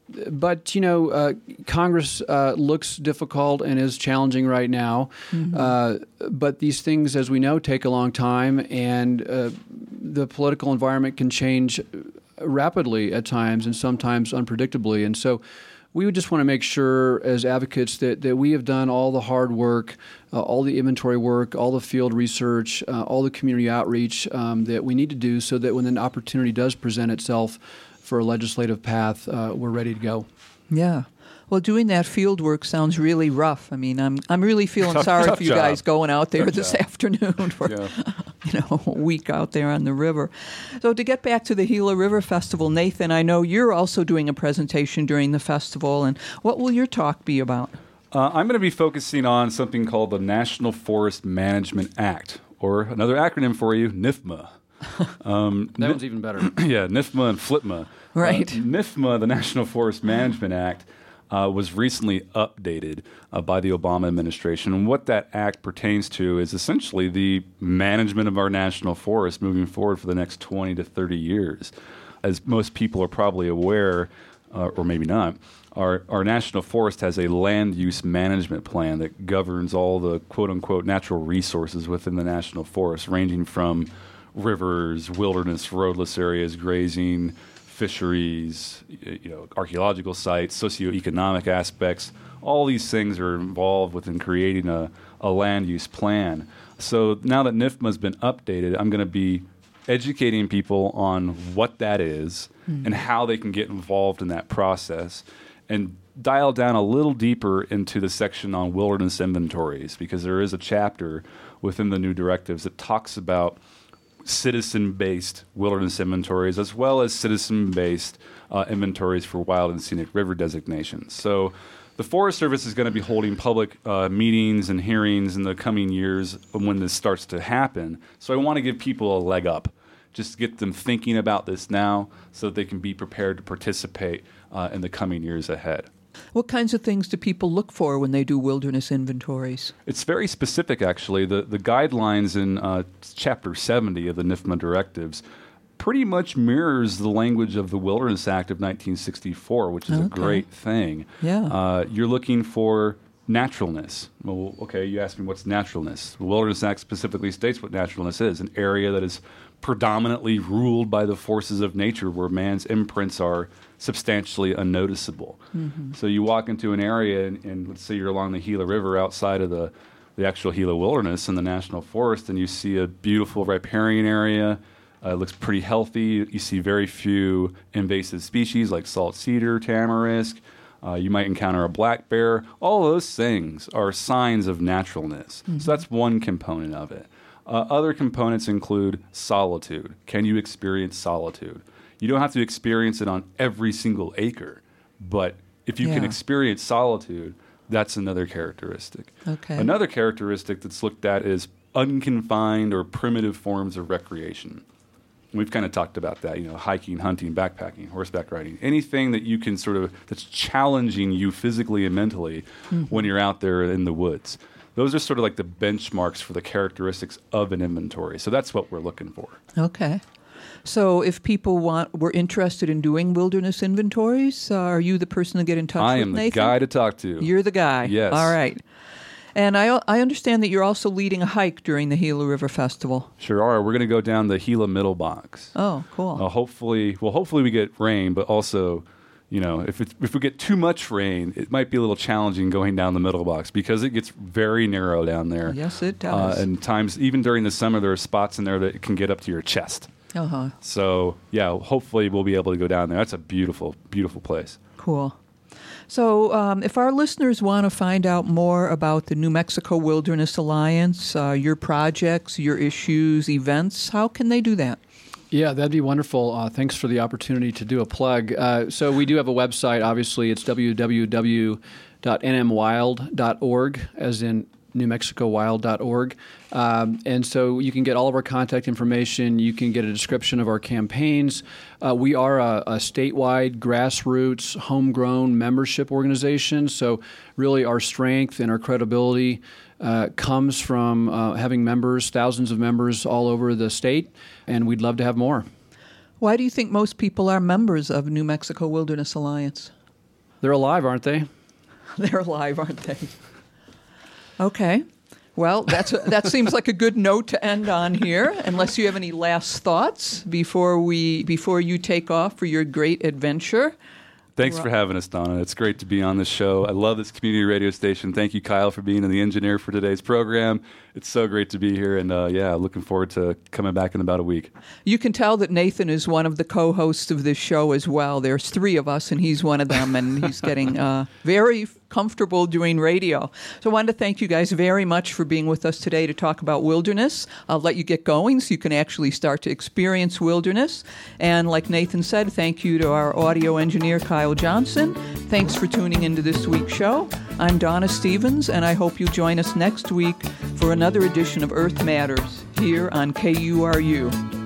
But, you know, uh, Congress uh, looks difficult and is challenging right now. Mm-hmm. Uh, but these things, as we know, take a long time, and uh, the political environment can change rapidly at times and sometimes unpredictably. And so we would just want to make sure as advocates that, that we have done all the hard work, uh, all the inventory work, all the field research, uh, all the community outreach um, that we need to do so that when an opportunity does present itself for a legislative path, uh, we're ready to go. Yeah. Well, doing that field work sounds really rough. I mean, I'm I'm really feeling tough, sorry tough for you job. guys going out there Tough this job. afternoon for Yeah. you know a week out there on the river. So to get back to the Gila River Festival, Nathan, I know you're also doing a presentation during the festival, and what will your talk be about? Uh, I'm going to be focusing on something called the National Forest Management Act, or another acronym for you, N F M A. Um, That one's even better. yeah, N F M A and F L I P M A. Right. Uh, N F M A, the National Forest Management Act, uh, was recently updated uh, by the Obama administration. And what that act pertains to is essentially the management of our national forests moving forward for the next twenty to thirty years. As most people are probably aware, uh, or maybe not, our, our national forest has a land use management plan that governs all the quote-unquote natural resources within the national forest, ranging from rivers, wilderness, roadless areas, grazing, fisheries, you know, archaeological sites, socioeconomic aspects. All these things are involved within creating a, a land use plan. So now that N F M A has been updated, I'm going to be educating people on what that is mm. and how they can get involved in that process, and dial down a little deeper into the section on wilderness inventories, because there is a chapter within the new directives that talks about citizen-based wilderness inventories as well as citizen-based uh, inventories for wild and scenic river designations. So the Forest Service is going to be holding public uh, meetings and hearings in the coming years when this starts to happen. So I want to give people a leg up, just to get them thinking about this now so that they can be prepared to participate uh, in the coming years ahead. What kinds of things do people look for when they do wilderness inventories? It's very specific, actually. The the guidelines in uh, Chapter seventy of the N F M A directives pretty much mirrors the language of the Wilderness Act of nineteen sixty-four, which is Okay. a great thing. Yeah. Uh, you're looking for naturalness. Well, okay, you asked me what's naturalness. The Wilderness Act specifically states what naturalness is, an area that is predominantly ruled by the forces of nature where man's imprints are substantially unnoticeable. Mm-hmm. So you walk into an area, and, and let's say you're along the Gila River outside of the, the actual Gila Wilderness in the National Forest, and you see a beautiful riparian area. Uh, it looks pretty healthy. You see very few invasive species like salt cedar, tamarisk. Uh, you might encounter a black bear. All those things are signs of naturalness. Mm-hmm. So that's one component of it. Uh, other components include solitude. Can you experience solitude? You don't have to experience it on every single acre, but if you Yeah. can experience solitude, that's another characteristic. Okay. Another characteristic that's looked at is unconfined or primitive forms of recreation. We've kind of talked about that, you know, hiking, hunting, backpacking, horseback riding, anything that you can sort of, that's challenging you physically and mentally mm-hmm. when you're out there in the woods. Those are sort of like the benchmarks for the characteristics of an inventory. So that's what we're looking for. Okay. So if people want were interested in doing wilderness inventories, uh, are you the person to get in touch I with, am the Nathan? guy to talk to. You're the guy. Yes. All right. And I I understand that you're also leading a hike during the Gila River Festival. Sure are. We're going to go down the Gila Middle Box. Oh, cool. Uh, hopefully, well, hopefully we get rain, but also, you know, if it's, if we get too much rain, it might be a little challenging going down the Middle Box because it gets very narrow down there. Yes, it Uh, does. and times, even during the summer, there are spots in there that it can get up to your chest. Uh-huh. So, yeah, hopefully we'll be able to go down there. That's a beautiful, beautiful place. Cool. So um, if our listeners want to find out more about the New Mexico Wilderness Alliance, uh, your projects, your issues, events, how can they do that? Yeah, that'd be wonderful. Uh, thanks for the opportunity to do a plug. Uh, so we do have a website, obviously. It's w w w dot n m wild dot org, as in new mexico wild dot org. Um, and so you can get all of our contact information. You can get a description of our campaigns. Uh, we are a, a statewide, grassroots, homegrown membership organization. So really our strength and our credibility uh, comes from uh, having members, thousands of members all over the state, and we'd love to have more. Why do you think most people are members of New Mexico Wilderness Alliance? They're alive, aren't they? They're alive, aren't they? Okay. Well, that's a, that seems like a good note to end on here, unless you have any last thoughts before we before you take off for your great adventure. Thanks for having us, Donna. It's great to be on this show. I love this community radio station. Thank you, Kyle, for being the engineer for today's program. It's so great to be here, and uh, yeah, looking forward to coming back in about a week. You can tell that Nathan is one of the co-hosts of this show as well. There's three of us, and he's one of them, and he's getting uh, very comfortable doing radio. So I wanted to thank you guys very much for being with us today to talk about wilderness. I'll let you get going so you can actually start to experience wilderness. And like Nathan said, thank you to our audio engineer, Kyle Johnson. Thanks for tuning into this week's show. I'm Donna Stevens, and I hope you join us next week for another edition of Earth Matters here on K U R U.